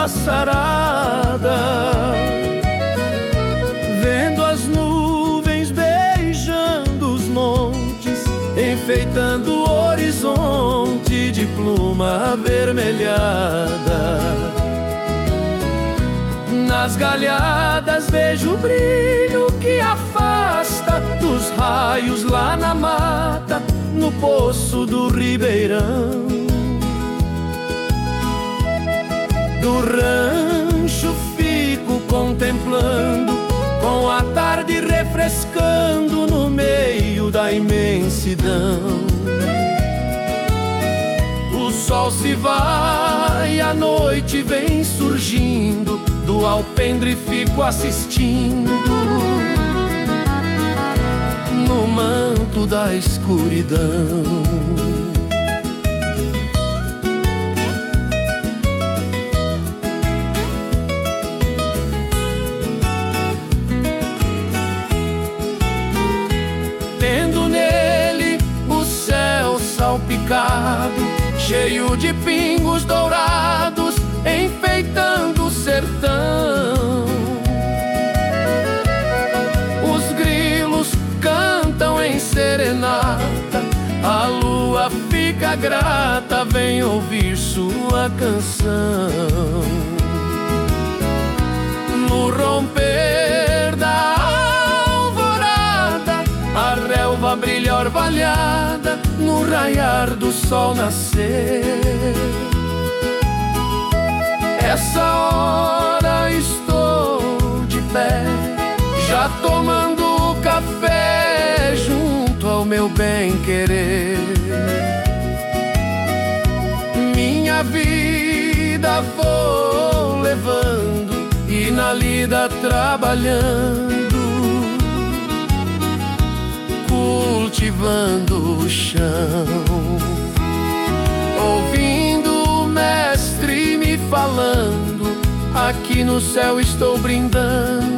lua sarada, vendo as nuvens beijando os montes, enfeitando o horizonte de pluma avermelhada. Nas galhadas vejo o brilho que afasta dos raios lá na mata, no poço do ribeirão. Do rancho fico contemplando, com a tarde refrescando no meio da imensidão. O sol se vai, a noite vem surgindo, do alpendre fico assistindo no manto da escuridão. Tendo nele o céu salpicado, cheio de pingos dourados, enfeitando o sertão. Os grilos cantam em serenata, a lua fica grata, vem ouvir sua canção. No romper da alvorada, a relva brilha orvalhada, no raiar do sol nascer. Essa hora estou de pé, já tomando café junto ao meu bem-querer. Minha vida vou levando e na lida trabalhando, cultivando o chão, ouvindo o mestre me falando, aqui no céu estou brindando